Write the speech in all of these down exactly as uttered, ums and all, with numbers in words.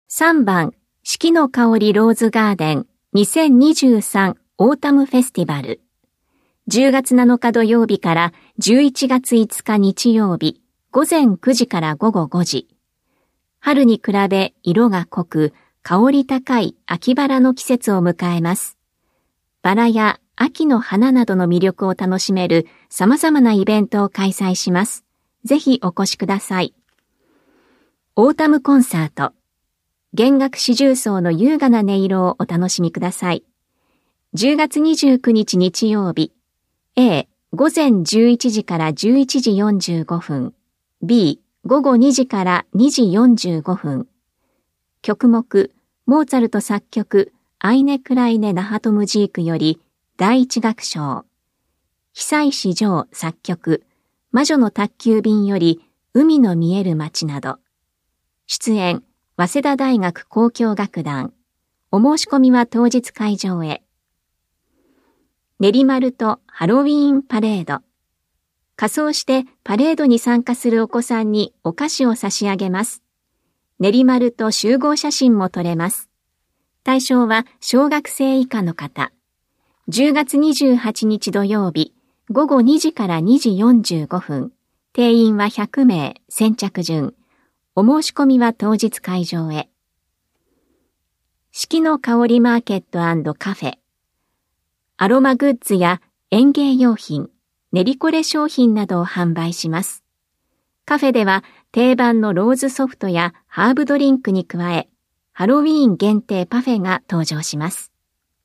さんばん、四季の香りローズガーデンにせんにじゅうさんオータムフェスティバル。じゅうがつなのか土曜日からじゅういちがついつか日曜日、ごぜんくじからごごごじ。春に比べ色が濃く、香り高い秋バラの季節を迎えます。バラや秋の花などの魅力を楽しめる様々なイベントを開催します。ぜひお越しください。オータムコンサート。弦楽四重奏の優雅な音色をお楽しみください。じゅうがつにじゅうくにち日曜日。A、ごぜんじゅういちじからじゅういちじよんじゅうごふん。B、ごごにじからにじよんじゅうごふん。曲目、モーツァルト作曲、アイネ・クライネ・ナハトムジークより第一楽章。久石譲作曲、魔女の宅急便より海の見える街など。出演、早稲田大学交響楽団。お申し込みは当日会場へ。練馬とハロウィーンパレード。仮装してパレードに参加するお子さんにお菓子を差し上げます。練馬と集合写真も撮れます。対象は小学生以下の方。じゅうがつにじゅうはちにち土曜日、ごごにじからにじよんじゅうごふん。定員はひゃくめい、先着順。お申し込みは当日会場へ。四季の香りマーケット&カフェ。アロマグッズや園芸用品、練りこれ商品などを販売します。カフェでは定番のローズソフトやハーブドリンクに加え、ハロウィーン限定パフェが登場します。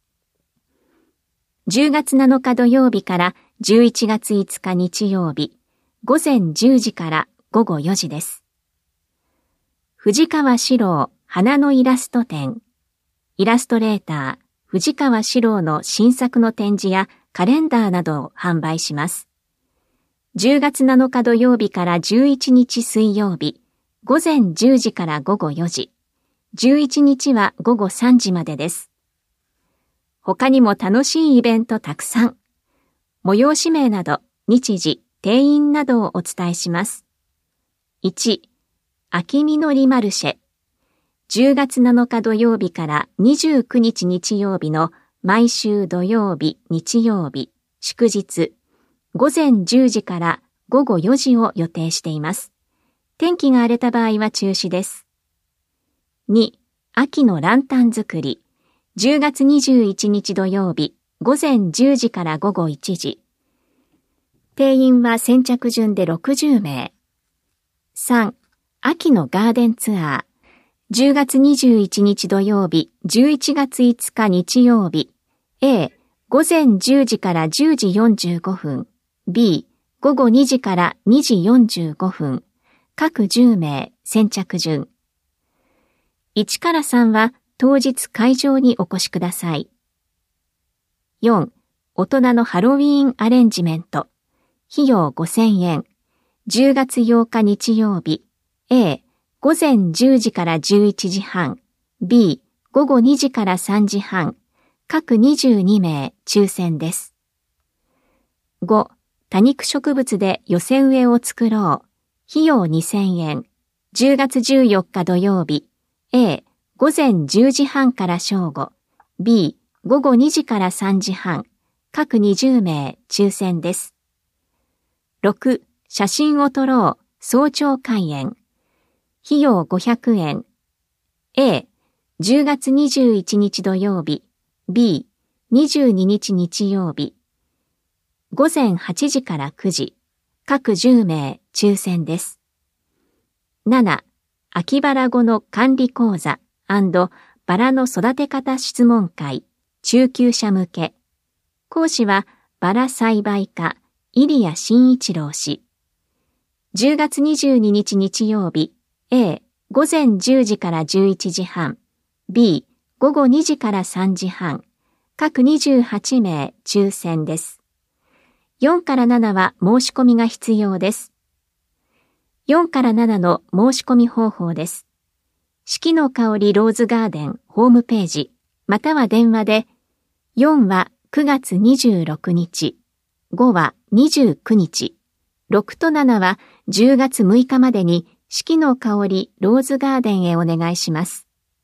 じゅうがつなのか土曜日からじゅういちがついつか日曜日、ごぜんじゅうじからごごよじです。藤川史郎花のイラスト展。イラストレーター、藤川史郎の新作の展示やカレンダーなどを販売します。じゅうがつなのか土曜日からじゅういちにち水曜日、ごぜんじゅうじからごごよじ。じゅういちにちはごごさんじまでです。他にも楽しいイベントたくさん。催し名など、日時、定員などをお伝えします。いち、秋実りマルシェ。じゅうがつなのか土曜日からにじゅうくにち日曜日の毎週土曜日、日曜日、祝日、ごぜんじゅうじからごごよじを予定しています。天気が荒れた場合は中止です。に、秋のランタン作り。じゅうがつにじゅういちにち土曜日、ごぜんじゅうじからごごいちじ。定員は先着順でろくじゅうめい。さん、秋のガーデンツアー。じゅうがつにじゅういちにち土曜日、じゅういちがついつか日曜日。A、ごぜんじゅうじからじゅうじよんじゅうごふん。B、ごごにじからにじよんじゅうごふん。各じゅうめい、先着順。いちからさんは当日会場にお越しください。よん、大人のハロウィーンアレンジメント。費用ごせんえん。じゅうがつようか日曜日。A、ごぜんじゅうじからじゅういちじはん。B、ごごにじからさんじはん。各にじゅうにめい、抽選です。ご、多肉植物で寄せ植えを作ろう。費用にせんえん。じゅうがつじゅうよっか土曜日。A、ごぜんじゅうじはんから正午。B、ごごにじからさんじはん。各にじゅうめい、抽選です。ろく、写真を撮ろう。早朝開演。費用ごひゃくえん。A、じゅうがつにじゅういちにち土曜日。B、にじゅうににち日曜日。ごぜんはちじからくじ。各じゅうめい、抽選です。なな、秋バラ後の管理講座&バラの育て方質問会、中級者向け。講師はバラ栽培家、入谷慎一郎氏。じゅうがつにじゅうににち日曜日。A、ごぜんじゅうじからじゅういちじはん。B、ごごにじからさんじはん。各にじゅうはちめい、抽選です。よんからななは申し込みが必要です。よんからななの申し込み方法です。四季の香りローズガーデンホームページ、または電話で、よんはくがつにじゅうろくにち、ごはにじゅうくにち、ろくとななはじゅうがつむいかまでに四季の香りローズガーデンへお願いします。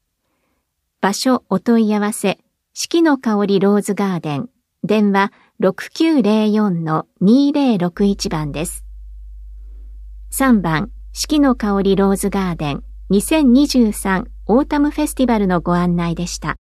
場所お問い合わせ、四季の香りローズガーデン、電話 ろくきゅうゼロよん にゼロろくいち 番です。さんばん、四季の香りローズガーデンにせんにじゅうさんオータムフェスティバルのご案内でした。